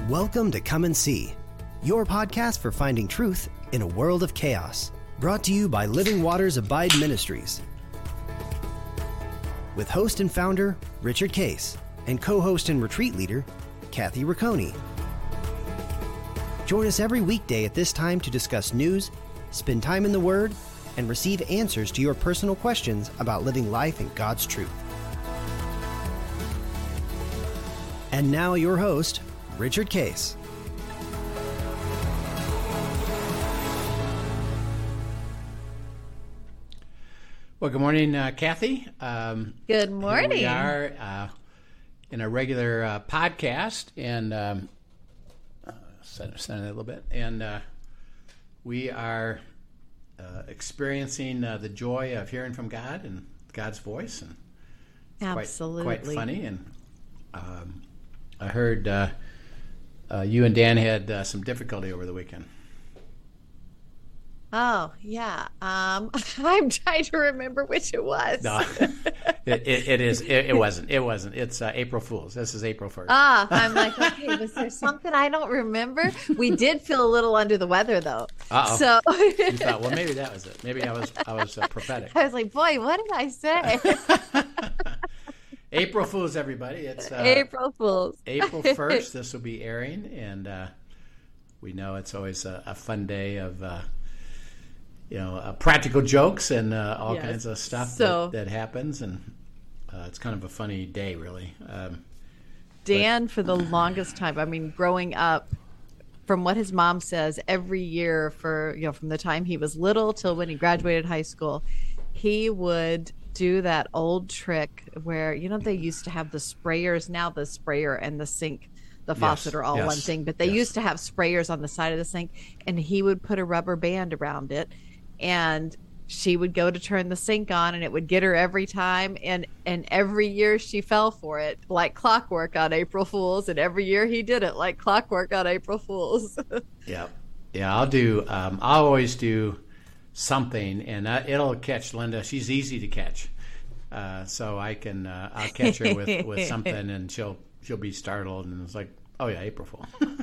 Welcome to Come and See, your podcast for finding truth in a world of chaos. Brought to you by Living Waters Abide Ministries. With host and founder, Richard Case, and co-host and retreat leader, Kathy Riccone. Join us every weekday at this time to discuss news, spend time in the Word, and receive answers to your personal questions about living life in God's truth. And now your host, Richard Case. Well, good morning, Kathy. Good morning. Here we are in a regular podcast, and set it a little bit, and we are experiencing the joy of hearing from God and God's voice, and absolutely quite funny. And I heard you and Dan had some difficulty over the weekend. Oh, yeah. I'm trying to remember which it was. No, it wasn't. It's April Fool's. This is April 1st. I'm like, okay, was there something I don't remember? We did feel a little under the weather, though. Uh-oh. So you thought, well, maybe that was it. Maybe I was prophetic. I was like, boy, what did I say? April Fool's, everybody. It's April Fool's. April 1st. This will be airing, and we know it's always a fun day of practical jokes and all kinds of stuff that happens, and it's kind of a funny day, really. Dan, for the longest time, I mean, growing up, from what his mom says, every year from the time he was little till when he graduated high school, he would do that old trick where, they used to have the sprayers. Now the sprayer and the sink, the faucet are all one thing, but they used to have sprayers on the side of the sink, and he would put a rubber band around it, and she would go to turn the sink on, and it would get her every time, and every year she fell for it like clockwork on April Fool's, and every year he did it like clockwork on April Fool's. Yeah, I'll always do something, and it'll catch Linda. She's easy to catch, so I'll catch her with something, and she'll be startled, and it's like, oh yeah, April Fool.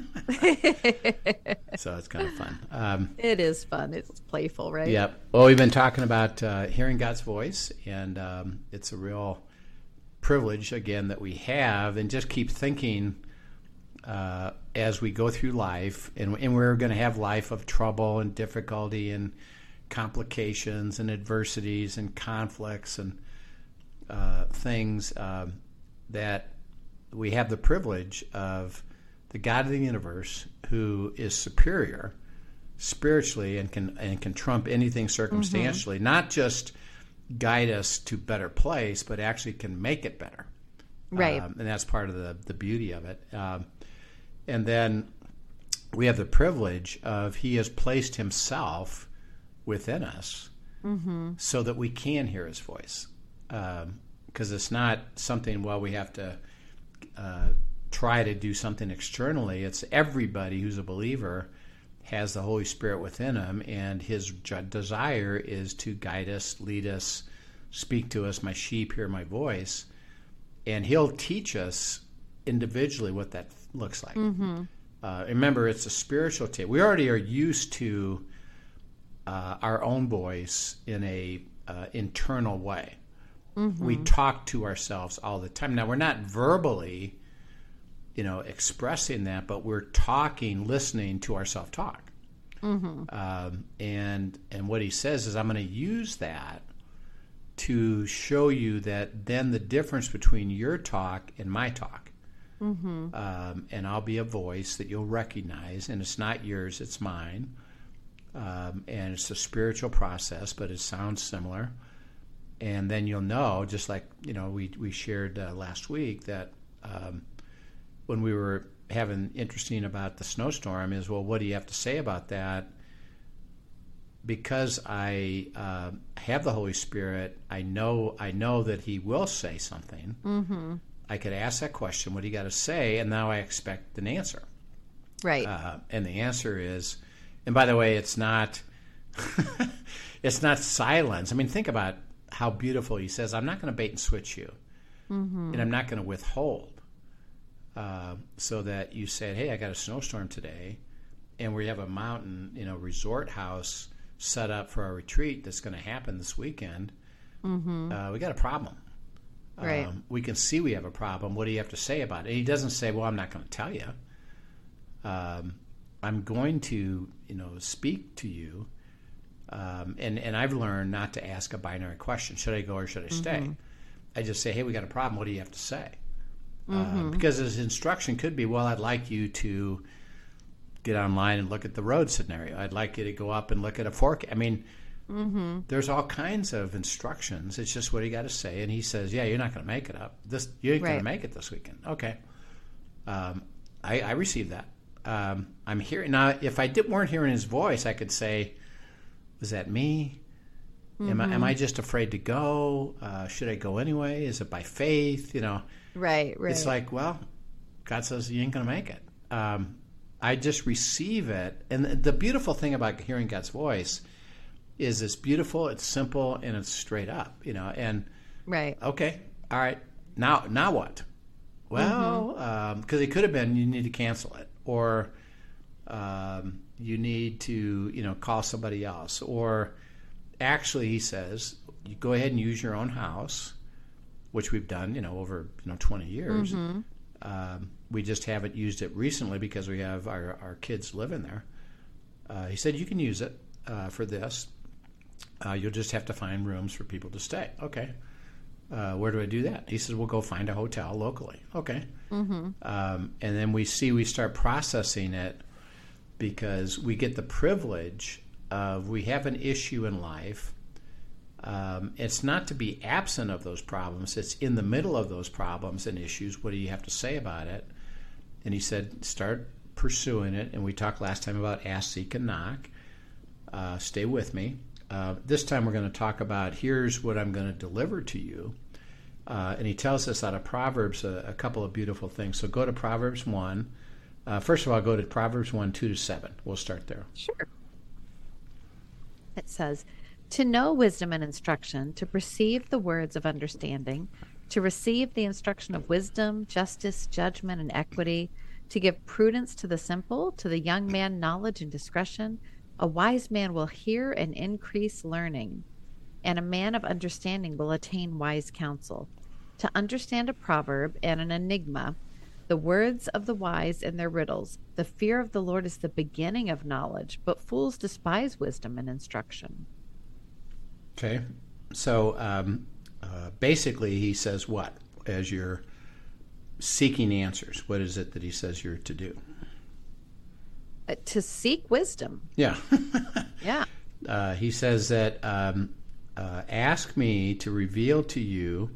So it's kind of fun. It is fun. It's playful, right? Yep. Well, we've been talking about hearing God's voice, and it's a real privilege, again, that we have, and just keep thinking as we go through life, and we're going to have life of trouble and difficulty and complications and adversities and conflicts and things that we have the privilege of the God of the universe, who is superior spiritually and can trump anything circumstantially, not just guide us to a better place, but actually can make it better. Right. And that's part of the beauty of it. And then we have the privilege of He has placed Himself within us so that we can hear His voice. Because it's not something, we have to try to do something externally. It's everybody who's a believer has the Holy Spirit within them, and His desire is to guide us, lead us, speak to us. My sheep hear my voice, and He'll teach us individually what that looks like. Remember, it's a spiritual tape. We already are used to our own voice in a internal way. We talk to ourselves all the time. Now, we're not verbally expressing that, but we're talking, listening to our self-talk. And what He says is, I'm going to use that to show you that then the difference between your talk and my talk. And I'll be a voice that you'll recognize, and it's not yours, it's mine. And it's a spiritual process, but it sounds similar. And then you'll know, just like we shared last week, that when we were having interesting about the snowstorm is, well, what do you have to say about that? Because I have the Holy Spirit, I know that He will say something. I could ask that question, what do you got to say? And now I expect an answer. Right. And the answer is, and by the way, it's not it's not silence. I mean, think about how beautiful He says, I'm not going to bait and switch you, and I'm not going to withhold. so that you said, hey, I got a snowstorm today, and we have a mountain, resort house set up for our retreat that's going to happen this weekend. We got a problem. Right. We can see we have a problem. What do you have to say about it? And he doesn't say, well, I'm not going to tell you. I'm going to, speak to you. And I've learned not to ask a binary question. Should I go or should I stay? I just say, hey, we got a problem. What do you have to say? Because his instruction could be, well, I'd like you to get online and look at the road scenario. I'd like you to go up and look at a forecast. I mean, there's all kinds of instructions. It's just what you got to say. And he says, yeah, you're not going to make it up. You ain't going to make it this weekend. Okay. I received that. I'm hearing now. If I weren't hearing his voice, I could say, "Was that me? Am I just afraid to go? Should I go anyway? Is it by faith? Right. It's like, well, God says you ain't going to make it. I just receive it, and the beautiful thing about hearing God's voice is it's beautiful, it's simple, and it's straight up. And right. Okay, all right. Now what? Well, because it could have been you need to cancel it, or you need to call somebody else, or actually he says you go ahead and use your own house, which we've done over 20 years. We just haven't used it recently because we have our kids living there. He said you can use it for this. You'll just have to find rooms for people to stay. Okay. Where do I do that? He says, we'll go find a hotel locally. Okay. And then we start processing it because we get the privilege of, we have an issue in life. It's not to be absent of those problems. It's in the middle of those problems and issues. What do you have to say about it? And he said, start pursuing it. And we talked last time about ask, seek, and knock. Stay with me. This time we're going to talk about here's what I'm going to deliver to you. And he tells us out of Proverbs a couple of beautiful things. So go to Proverbs 1. First of all, go to Proverbs 1, 2-7. We'll start there. Sure. It says, to know wisdom and instruction, to perceive the words of understanding, to receive the instruction of wisdom, justice, judgment, and equity, to give prudence to the simple, to the young man knowledge and discretion. A wise man will hear and increase learning, and a man of understanding will attain wise counsel. To understand a proverb and an enigma, the words of the wise and their riddles. The fear of the Lord is the beginning of knowledge, but fools despise wisdom and instruction. Okay. So basically he says what? As you're seeking answers, what is it that he says you're to do? To seek wisdom. Yeah. Yeah. He says that ask me to reveal to you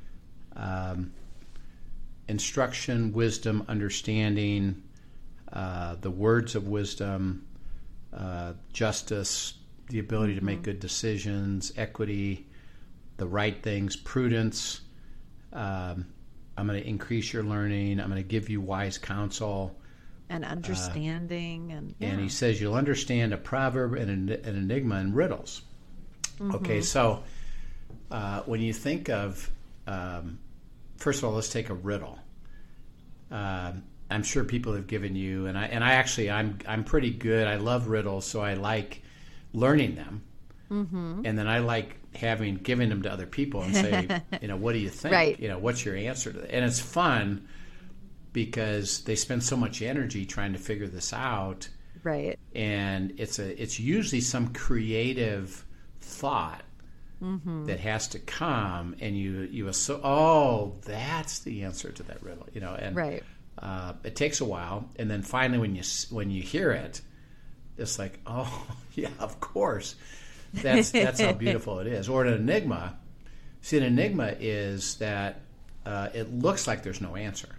instruction, wisdom, understanding, the words of wisdom, justice, the ability to make good decisions, equity, the right things, prudence. I'm going to increase your learning. I'm going to give you wise counsel. And understanding. And he says you'll understand a proverb and an enigma and riddles. Okay, so when you think of, first of all, let's take a riddle. I'm sure people have given you, and I actually, I'm pretty good. I love riddles, so I like learning them. And then I like giving them to other people and say, what do you think? Right. What's your answer to that? And it's fun because they spend so much energy trying to figure this out. Right. And it's usually some creative thought that has to come, and you assume, that's the answer to that riddle, and right. It takes a while, and then finally when you hear it, it's like, oh yeah, of course, that's how beautiful it is. Or an enigma. See, an enigma is that it looks like there's no answer.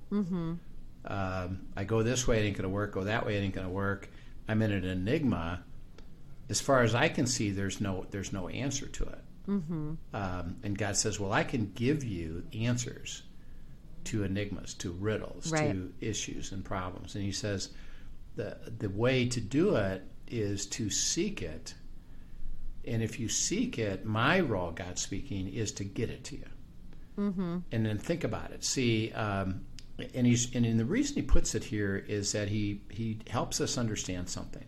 I go this way, it ain't going to work. Go that way, it ain't going to work. I'm in an enigma. As far as I can see, there's no answer to it. And God says, well, I can give you answers to enigmas, to riddles, right. to issues and problems. And he says the way to do it is to seek it. And if you seek it, my role, God speaking, is to get it to you. And then think about it. See, and the reason he puts it here is that he helps us understand something.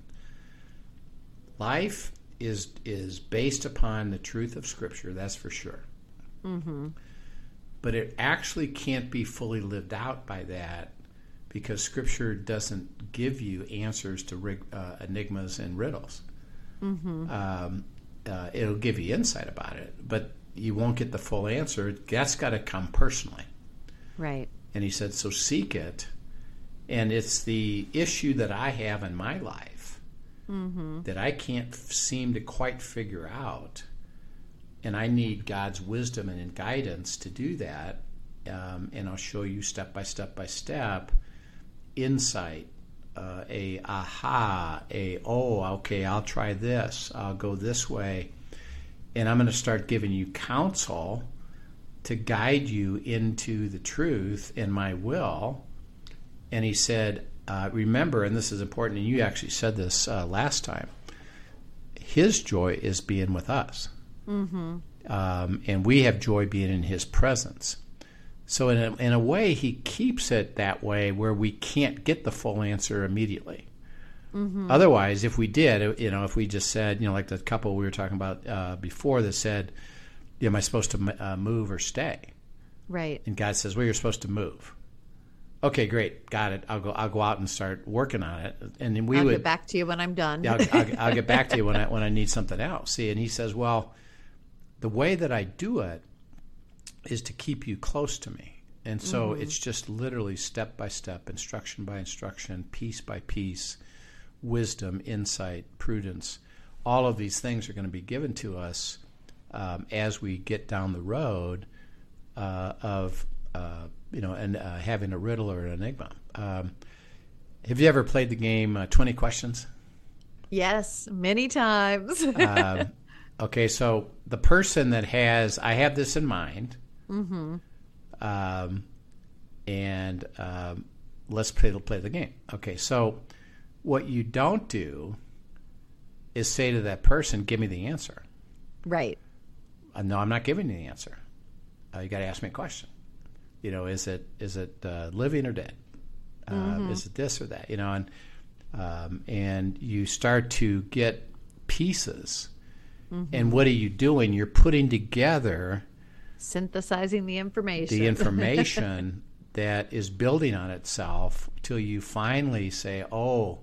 Life is based upon the truth of Scripture, that's for sure. Mm-hmm. But it actually can't be fully lived out by that, because Scripture doesn't give you answers to enigmas and riddles. Mm-hmm. It'll give you insight about it, but you won't get the full answer. That's got to come personally. Right. And he said, so seek it. And it's the issue that I have in my life that I can't seem to quite figure out. And I need God's wisdom and guidance to do that. And I'll show you step by step, insight, okay, I'll try this. I'll go this way. And I'm going to start giving you counsel to guide you into the truth in my will. And he said, remember, and this is important, and you actually said this last time, his joy is being with us. Mm-hmm. And we have joy being in his presence. So in a way, he keeps it that way where we can't get the full answer immediately. Mm-hmm. Otherwise, if we did, if we just said, like the couple we were talking about before that said, am I supposed to move or stay? Right. And God says, well, you're supposed to move. Okay, great, got it. I'll go out and start working on it, and then I'll get back to you when I'm done. Yeah, I'll get back to you when I need something else. See, and he says, well, the way that I do it is to keep you close to me. And so it's just literally step by step, instruction by instruction, piece by piece, wisdom, insight, prudence. All of these things are going to be given to us as we get down the road of having a riddle or an enigma. Have you ever played the game 20 Questions? Yes, many times. Okay, so the person that I have this in mind, let's play the game. Okay, so what you don't do is say to that person, give me the answer. Right. No, I'm not giving you the answer. You got to ask me a question. Is it living or dead? Is it this or that? And you start to get pieces. And what are you doing? You're putting together, synthesizing the information. The information that is building on itself till you finally say, oh,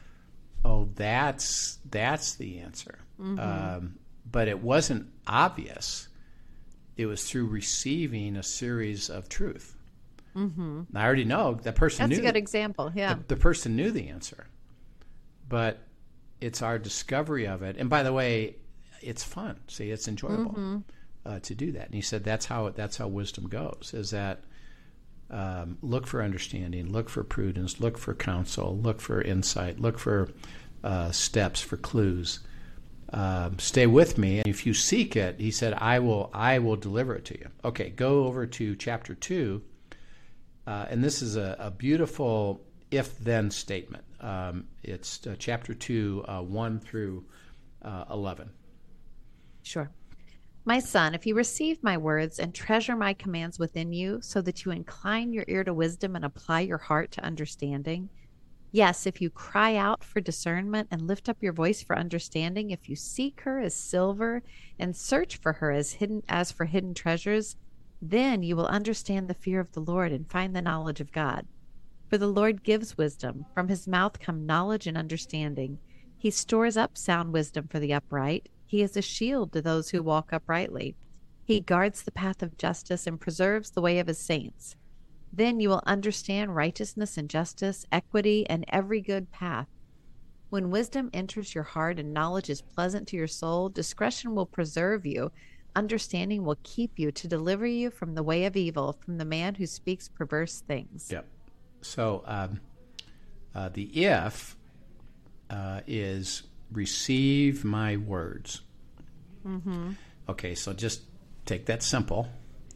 that's the answer. But it wasn't obvious. It was through receiving a series of truth. Mm-hmm. I already know that person knew. That's a good example, yeah. The person knew the answer. But it's our discovery of it. And by the way, it's fun. See, it's enjoyable to do that. And he said that's how wisdom goes, is that look for understanding, look for prudence, look for counsel, look for insight, look for steps, for clues. Stay with me, and if you seek it, he said, I will deliver it to you. Okay, go over to chapter 2, and this is a beautiful if-then statement. It's chapter 2, 1 through 11. Sure. My son, if you receive my words and treasure my commands within you, so that you incline your ear to wisdom and apply your heart to understanding. Yes, if you cry out for discernment and lift up your voice for understanding, if you seek her as silver and search for her as for hidden treasures, then you will understand the fear of the Lord and find the knowledge of God. For the Lord gives wisdom. From his mouth come knowledge and understanding. He stores up sound wisdom for the upright. He is a shield to those who walk uprightly. He guards the path of justice and preserves the way of his saints. Then you will understand righteousness and justice, equity, and every good path. When wisdom enters your heart and knowledge is pleasant to your soul, discretion will preserve you. Understanding will keep you to deliver you from the way of evil, from the man who speaks perverse things. Yep. So the if is receive my words. Mm-hmm. Okay, so just take that simple.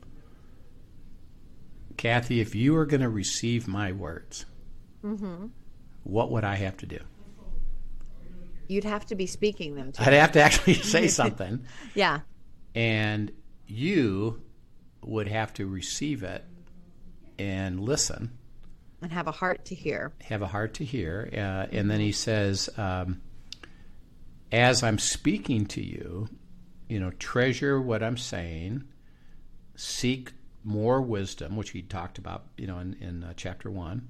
Kathy, if you are going to receive my words, what would I have to do? You'd have to be speaking them to I'd have to actually say something. Yeah. And you would have to receive it and listen. And have a heart to hear. Have a heart to hear. And then he says, as I'm speaking to you, treasure what I'm saying, seek more wisdom, which he talked about, in chapter 1.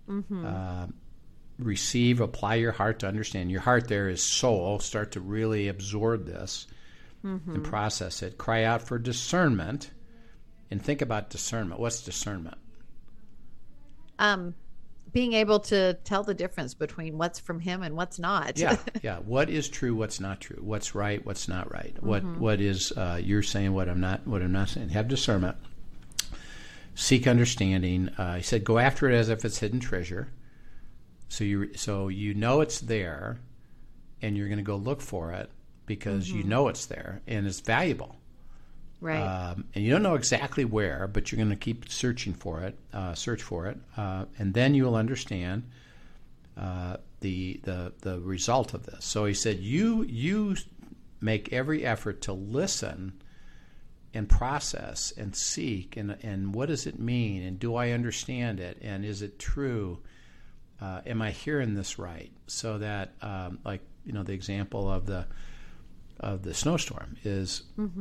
Receive, apply your heart to understand. Your heart there is soul. Start to really absorb this and process it. Cry out for discernment, and think about discernment. What's discernment? Being able to tell the difference between what's from him and what's not. Yeah. What is true? What's not true? What's right? What's not right? What is you're saying? What I'm not saying. Have discernment. Seek understanding. He said, go after it as if it's hidden treasure. So you know it's there, and you're going to go look for it because you know it's there and it's valuable. Right. And you don't know exactly where, but you're going to keep searching for it. Search for it, and then you'll understand the result of this. So he said, you make every effort to listen and process and seek, and what does it mean, and do I understand it, and is it true? Am I hearing this right? So that, the example of the snowstorm is.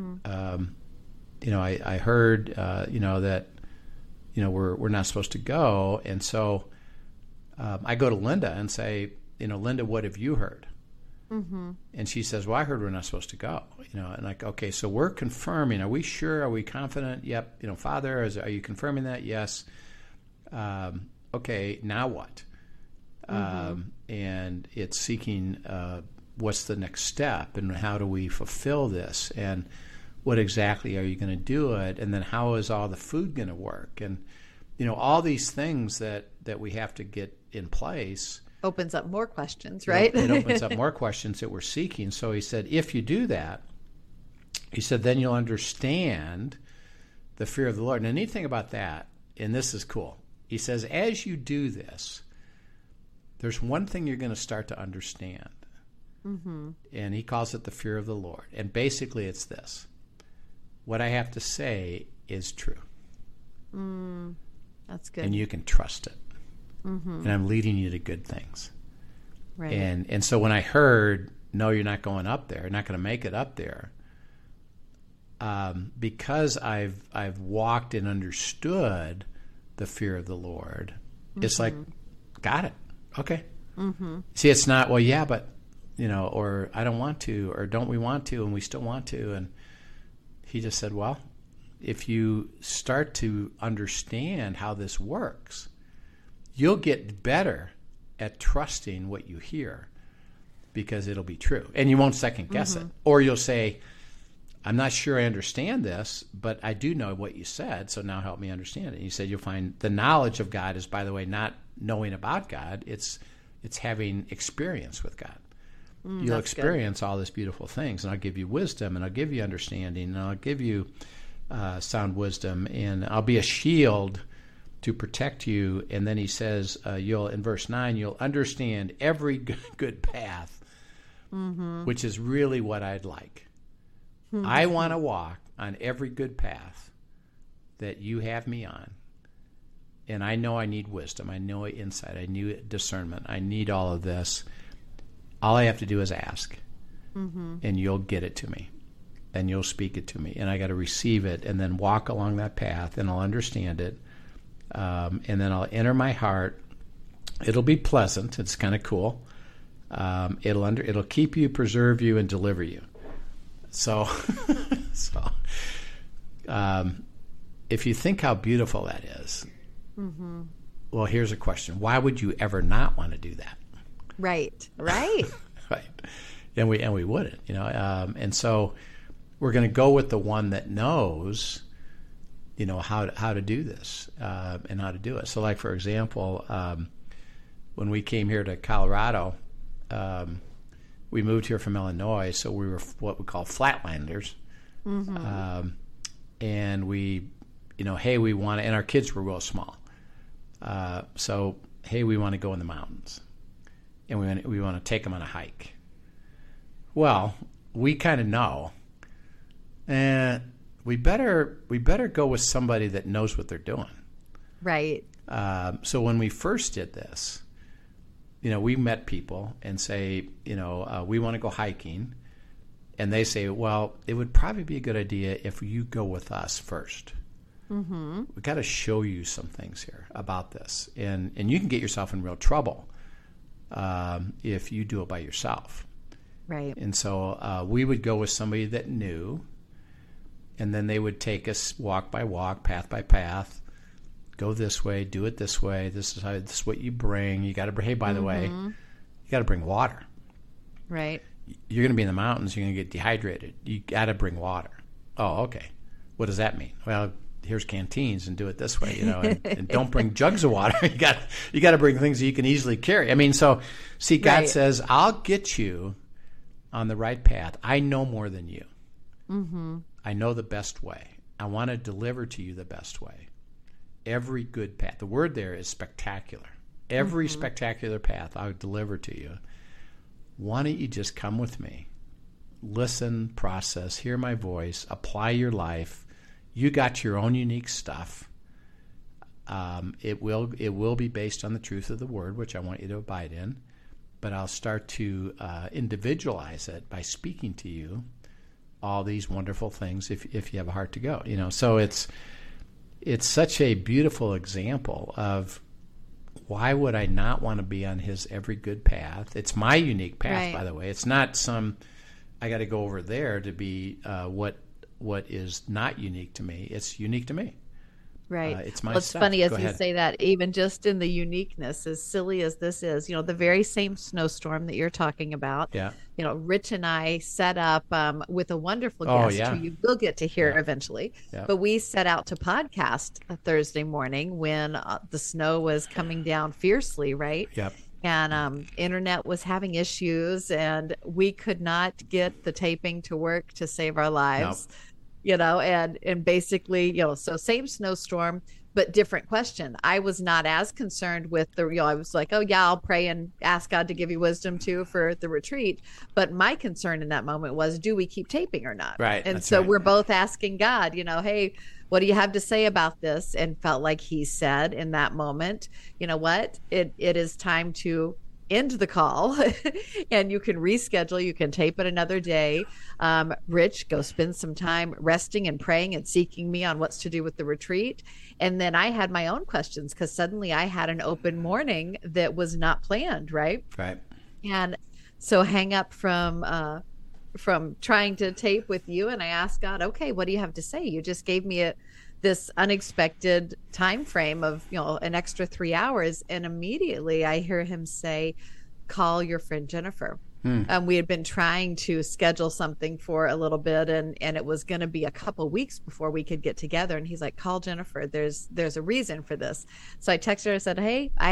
I heard, that, we're not supposed to go. And so I go to Linda and say, Linda, what have you heard? And she says, well, I heard we're not supposed to go. And like, okay, so we're confirming. Are we sure? Are we confident? Yep. Father, are you confirming that? Yes. Okay, now what? And it's seeking what's the next step, and how do we fulfill this? And what exactly are you going to do it? And then how is all the food going to work? And, all these things that we have to get in place. Opens up more questions, right? It opens up more questions that we're seeking. So he said, if you do that, he said, then you'll understand the fear of the Lord. And the neat thing about that, and this is cool, he says, as you do this, there's one thing you're going to start to understand. And he calls it the fear of the Lord. And basically it's this. What I have to say is true. That's good. And you can trust it. And I'm leading you to good things. Right. And so when I heard, no, you're not going up there, not going to make it up there, because I've walked and understood the fear of the Lord, it's like, got it. Okay. See, it's not, well, yeah, but, or I don't want to, or don't we want to, and we still want to. And he just said, well, if you start to understand how this works, you'll get better at trusting what you hear, because it'll be true. And you won't second guess it. Or you'll say, I'm not sure I understand this, but I do know what you said, so now help me understand it. And you said you'll find the knowledge of God is, by the way, not knowing about God. It's having experience with God. You'll experience all these beautiful things, and I'll give you wisdom, and I'll give you understanding, and I'll give you sound wisdom, and I'll be a shield to protect you. And then he says, in verse 9, you'll understand every good path, which is really what I'd like. I want to walk on every good path that you have me on. And I know I need wisdom. I know insight. I need discernment. I need all of this. All I have to do is ask, and you'll get it to me, and you'll speak it to me. And I got to receive it and then walk along that path, and I'll understand it. And then I'll enter my heart. It'll be pleasant. It's kind of cool. It'll keep you, preserve you, and deliver you. So, if you think how beautiful that is, well, here's a question: why would you ever not want to do that? Right. Right. And we wouldn't, and so we're going to go with the one that knows, how to do this and how to do it. So, like, for example, when we came here to Colorado, we moved here from Illinois, so we were what we call flatlanders. And we, hey, we want to, and our kids were real small. So, hey, we want to go in the mountains, and we want to take them on a hike. Well, we kind of know, and we better go with somebody that knows what they're doing. Right. So when we first did this, we met people and say, we want to go hiking. And they say, well, it would probably be a good idea if you go with us first. Mm-hmm. We've got to show you some things here about this. And you can get yourself in real trouble if you do it by yourself. Right. And so we would go with somebody that knew, and then they would take us walk by walk, path by path, go this way, do it this way. This is what you bring. You got to bring, hey, by the way, you got to bring water. Right. You're going to be in the mountains. You're going to get dehydrated. You got to bring water. Oh, okay. What does that mean? Well, here's canteens and do it this way, and don't bring jugs of water. You got to bring things that you can easily carry. I mean, so see, God says, I'll get you on the right path. I know more than you. Mm-hmm. I know the best way. I want to deliver to you the best way. Every good path. The word there is spectacular. Every spectacular path I would deliver to you. Why don't you just come with me? Listen, process, hear my voice, apply your life. You got your own unique stuff. It will be based on the truth of the word, which I want you to abide in. But I'll start to individualize it by speaking to you all these wonderful things if you have a heart to go. So it's such a beautiful example of why would I not want to be on his every good path? It's my unique path, by the way. It's not I got to go over there to be what is not unique to me. It's unique to me. Right. It's my It's stuff. funny as Go you ahead. say that, even just in the uniqueness, as silly as this is, the very same snowstorm that you're talking about. Yeah. Rich and I set up with a wonderful Oh, guest yeah. who you will get to hear eventually. Yeah. But we set out to podcast a Thursday morning when the snow was coming down fiercely, right? Yep. And internet was having issues, and we could not get the taping to work to save our lives. And basically, so same snowstorm, but different question. I was not as concerned with I was like, oh yeah, I'll pray and ask God to give you wisdom too for the retreat. But my concern in that moment was, do we keep taping or not? Right. And that's so right. we're both asking God, hey, what do you have to say about this? And felt like he said in that moment, you know what, it is time to end the call and you can reschedule, you can tape it another day. Rich, go spend some time resting and praying and seeking me on what's to do with the retreat. And then I had my own questions because suddenly I had an open morning that was not planned, right? Right. And so hang up from trying to tape with you, and I asked God, okay, what do you have to say? You just gave me this unexpected time frame of an extra 3 hours, and immediately I hear him say, call your friend Jennifer. We had been trying to schedule something for a little bit, and it was going to be a couple weeks before we could get together. And he's like, call Jennifer. There's a reason for this. So I texted her and said, hey, I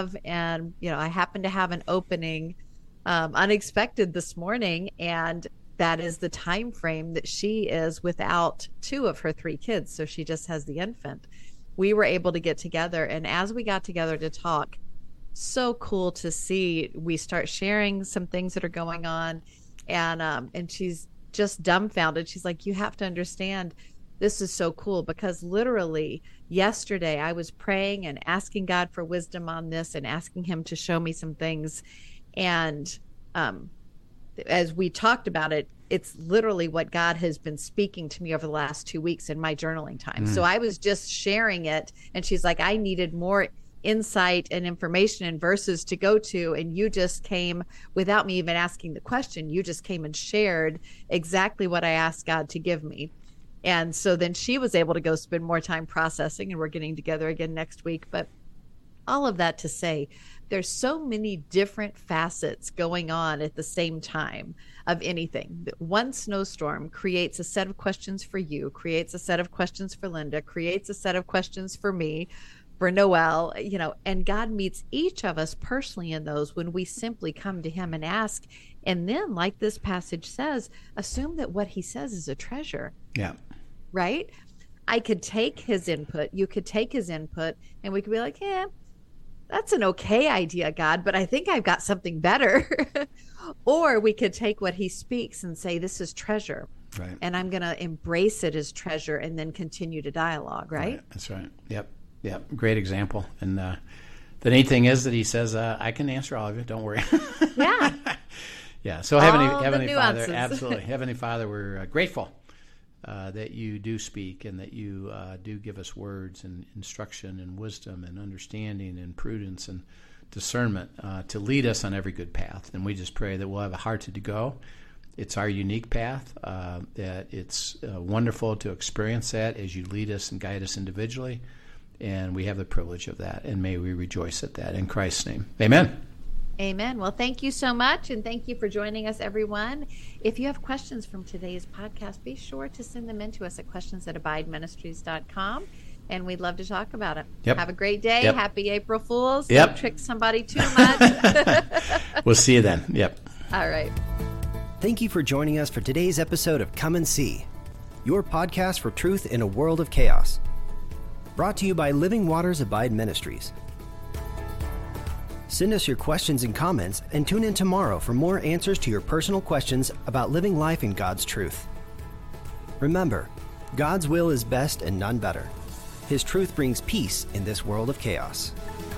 happen to have an opening unexpected this morning, and that is the time frame that she is without 2 of her 3 kids. So she just has the infant. We were able to get together, and as we got together to talk, so cool to see. We start sharing some things that are going on, and she's just dumbfounded. She's like, you have to understand, this is so cool, because literally yesterday I was praying and asking God for wisdom on this and asking him to show me some things. And as we talked about it, it's literally what God has been speaking to me over the last 2 weeks in my journaling time. So I was just sharing it, and she's like, I needed more insight and information and verses to go to, and you just came without me even asking the question. You just came and shared exactly what I asked God to give me. And so then she was able to go spend more time processing, and we're getting together again next week. But all of that to say, there's so many different facets going on at the same time of anything. One snowstorm creates a set of questions for you, creates a set of questions for Linda, creates a set of questions for me, for Noel, and God meets each of us personally in those when we simply come to him and ask. And then, like this passage says, assume that what he says is a treasure. Yeah. Right? I could take his input, you could take his input, and we could be like, yeah, that's an okay idea, God, but I think I've got something better. Or we could take what he speaks and say, this is treasure. Right. And I'm going to embrace it as treasure and then continue to dialogue, right? That's right. Yep. Yeah, great example. And the neat thing is that he says, I can answer all of you. Don't worry. Yeah. Yeah. So Heavenly Father, absolutely. Heavenly Father, we're grateful that you do speak and that you do give us words and instruction and wisdom and understanding and prudence and discernment to lead us on every good path. And we just pray that we'll have a heart to go. It's our unique path, that it's wonderful to experience that as you lead us and guide us individually. And we have the privilege of that. And may we rejoice at that. In Christ's name, amen. Amen. Well, thank you so much, and thank you for joining us, everyone. If you have questions from today's podcast, be sure to send them in to us at questions@abideministries.com, and we'd love to talk about it. Yep. Have a great day. Yep. Happy April Fools. Yep. Don't trick somebody too much. We'll see you then. Yep. All right. Thank you for joining us for today's episode of Come and See, your podcast for truth in a world of chaos. Brought to you by Living Waters Abide Ministries. Send us your questions and comments, and tune in tomorrow for more answers to your personal questions about living life in God's truth. Remember, God's will is best and none better. His truth brings peace in this world of chaos.